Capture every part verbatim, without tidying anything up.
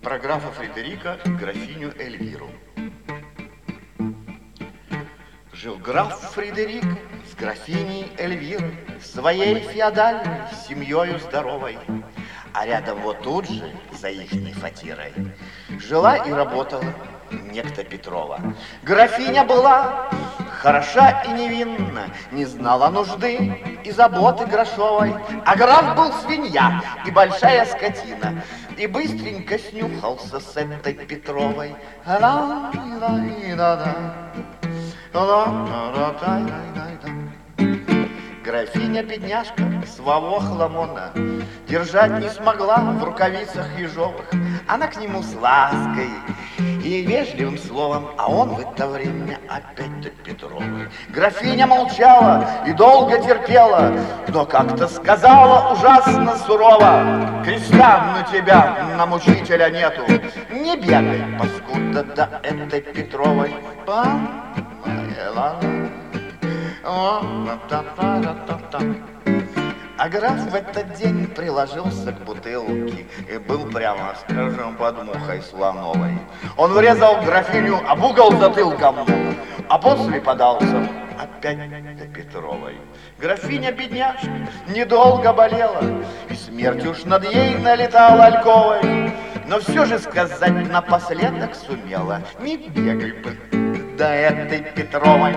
Про графа Фредерика и графиню Эльвиру. Жил граф Фредерик с графиней Эльвирой, своей феодальной семьёю здоровой. А рядом вот тут же, за ихней фатирой, жила и работала некто Петрова. Графиня была хороша и невинна, не знала нужды и заботы грошовой. А граф был свинья и большая скотина, и быстренько снюхался с этой Петровой. Графиня-бедняжка своего хламона держать не смогла в рукавицах ежовых. Она к нему с лаской и вежливым словом, а он в это время опять-то Петровой. Графиня молчала и долго терпела, но как-то сказала ужасно сурово: креста на тебя, на мучителя нету, не бегай, паскуда, до этой Петровой. А граф в этот день приложился к бутылке и был, прямо скажем, под мухой слоновой. Он врезал графиню об угол затылком, а после подался опять до Петровой. Графиня-бедняжка недолго болела, и смерть уж над ей налетала альковой, но все же сказать напоследок сумела: не бегай бы до этой Петровой.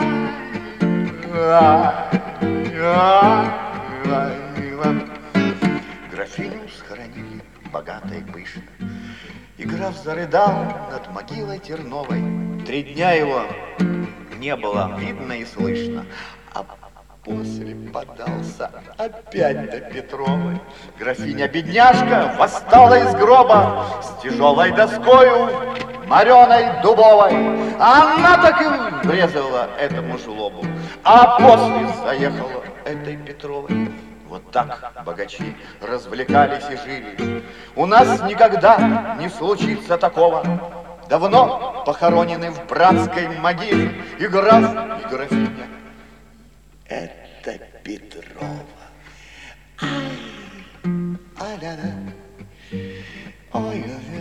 Графиню схоронили богато и пышно, и граф зарыдал над могилой терновой. Три дня его не было видно и слышно, а после подался опять до Петровой. Графиня-бедняжка восстала из гроба с тяжелой доскою, мореной дубовой. Она так и врезала этому жлобу, а после заехала этой Петровой. Вот так богачи развлекались и жили. У нас никогда не случится такого. Давно похоронены в братской могиле и граф, и графиня. Это Петрова. Ай, ай-да-да. Ой,